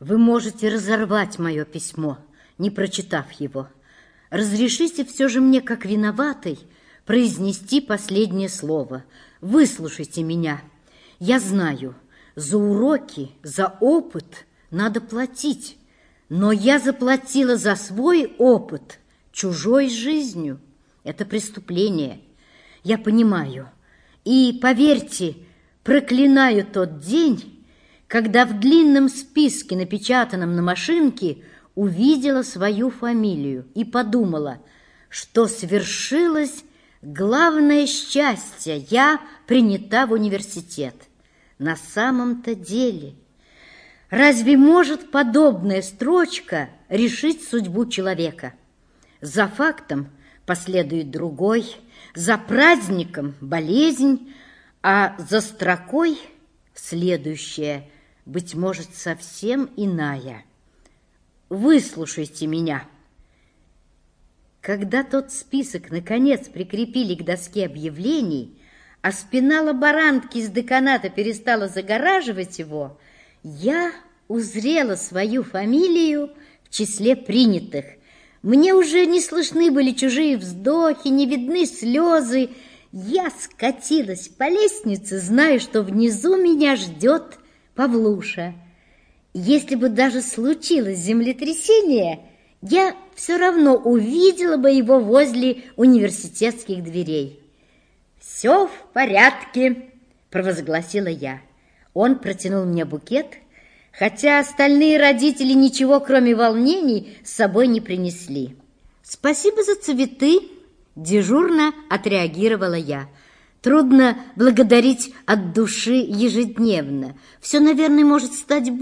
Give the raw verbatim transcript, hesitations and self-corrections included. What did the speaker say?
Вы можете разорвать мое письмо, не прочитав его. Разрешите все же мне, как виноватой, произнести последнее слово. Выслушайте меня. Я знаю, за уроки, за опыт надо платить, но я заплатила за свой опыт чужой жизнью. Это преступление. Я понимаю. И, поверьте, проклинаю тот день, когда в длинном списке, напечатанном на машинке, увидела свою фамилию и подумала, что свершилось главное счастье. Я принята в университет. На самом-то деле, разве может подобная строчка решить судьбу человека? За фактом последует другой, за праздником болезнь, а за строкой следующая, быть может, совсем иная. Выслушайте меня. Когда тот список, наконец, прикрепили к доске объявлений, а спина лаборантки из деканата перестала загораживать его, я узрела свою фамилию в числе принятых. Мне уже не слышны были чужие вздохи, не видны слезы. Я скатилась по лестнице, зная, что внизу меня ждет Павлуша. Если бы даже случилось землетрясение, я все равно увидела бы его возле университетских дверей. «Все в порядке», – провозгласила я. Он протянул мне букет, хотя остальные родители ничего, кроме волнений, с собой не принесли. «Спасибо за цветы», – дежурно отреагировала я. «Трудно благодарить от души ежедневно. Все, наверное, может стать